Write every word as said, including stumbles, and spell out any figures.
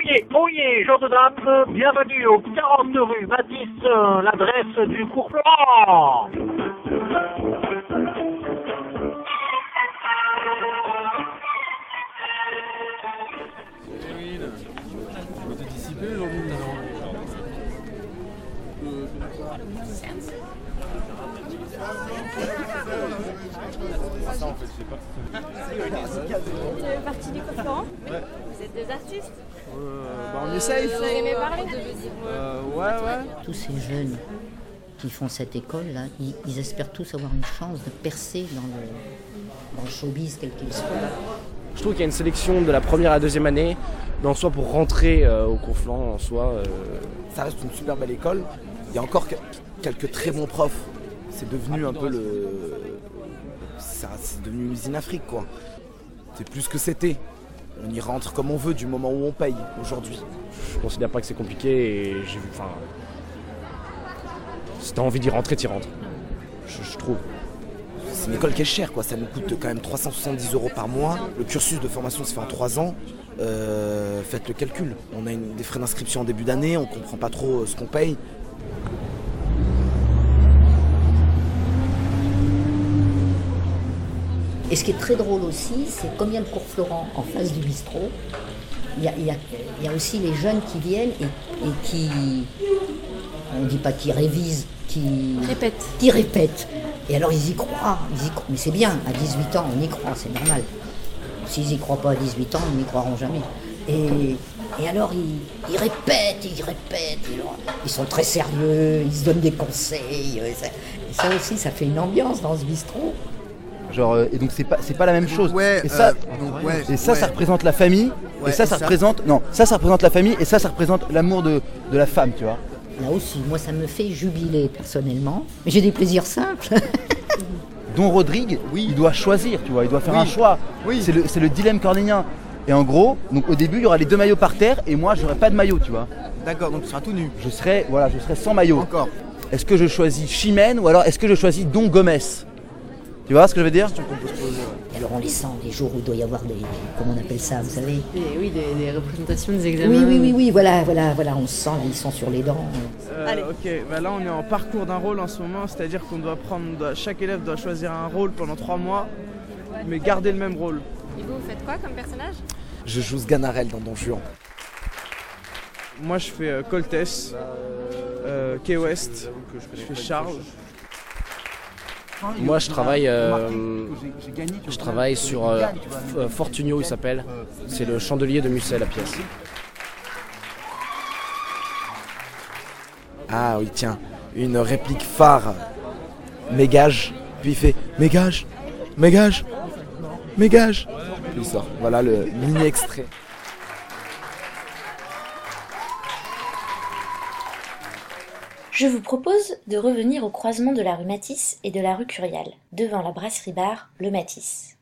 Oyez, oyez, gens de dames, bienvenue au quarante rue Matisse, euh, l'adresse du cours Florent. Ça en fait, je sais pas. Vous avez partie du cours Florent ? Ouais. Vous êtes des artistes ? Euh, bah on essaye. Vous avez aimé parler ? Euh, ouais, ouais. Tous ces jeunes qui font cette école-là, ils, ils espèrent tous avoir une chance de percer dans le, dans le showbiz quel qu'il soit. Je trouve qu'il y a une sélection de la première à la deuxième année, dans soit pour rentrer euh, au cours Florent, en soi. Euh... Ça reste une super belle école. Il y a encore quelques très bons profs. C'est devenu un peu le... Ça, c'est devenu une usine Afrique, quoi. C'est plus que c'était. On y rentre comme on veut du moment où on paye aujourd'hui. Je considère pas que c'est compliqué et j'ai vu... Enfin... Si t'as envie d'y rentrer, t'y rentres. Je, je trouve. C'est une école qui est chère, quoi. Ça nous coûte quand même trois cent soixante-dix euros par mois. Le cursus de formation se fait en trois ans. Euh, faites le calcul. On a une, des frais d'inscription en début d'année, on comprend pas trop ce qu'on paye. Et ce qui est très drôle aussi, c'est comme il y a le cours Florent en face du bistrot, il y a, il y a, il y a aussi les jeunes qui viennent et, et qui, on ne dit pas qu'ils révisent, qui Répète. qui répètent. Et alors ils y croient, ils y croient. Mais c'est bien, à dix-huit ans on y croit, c'est normal. S'ils n'y croient pas à dix-huit ans, ils n'y croiront jamais. Et, et alors ils, ils répètent, ils répètent, et alors, ils sont très sérieux, ils se donnent des conseils. Et ça, et ça aussi, ça fait une ambiance dans ce bistrot. Genre, euh, et donc c'est pas, c'est pas la même chose. Ouais, et ça, euh, donc, ouais, et ça, ouais. ça représente la famille. Ouais, et ça, ça, et ça représente, non, ça, ça représente la famille. Et ça, ça représente l'amour de, de la femme, tu vois. Là aussi, moi ça me fait jubiler personnellement. Mais j'ai des plaisirs simples. Don Rodrigue, oui. Il doit choisir, tu vois, il doit faire Oui. un choix. Oui. C'est le, c'est le dilemme cornélien. Et en gros, donc au début, il y aura les deux maillots par terre, et moi, j'aurai pas de maillot, tu vois. D'accord, donc tu seras tout nu. Je serai, voilà, je serai sans maillot. Encore. Est-ce que je choisis Chimène ou alors est-ce que je choisis Don Gomez? Tu vois ce que je veux dire? Et alors on les sent, les jours où il doit y avoir des... Comment on appelle ça, vous savez? Et oui, des, des représentations des examens. Oui, oui, oui, oui, voilà, voilà, voilà, on sent, ils sont sur les dents. Euh, Allez. Ok, bah là on est en parcours d'un rôle en ce moment, c'est-à-dire qu'on doit prendre, on doit- chaque élève doit choisir un rôle pendant trois mois, mais garder le même rôle. Et vous, vous faites quoi comme personnage ? Je joue Sganarelle dans Don Juan. Moi je fais euh, Coltès, euh, Key West, je fais Charles. Moi, je travaille, euh, je travaille sur euh, F- Fortunio, il s'appelle. C'est le chandelier de Musset, la pièce. Ah oui, tiens, une réplique phare. Mégage. Puis il fait Mégage, Mégage, Mégage. Puis il sort. Voilà le mini extrait. Je vous propose de revenir au croisement de la rue Matisse et de la rue Curial, devant la brasserie bar Le Matisse.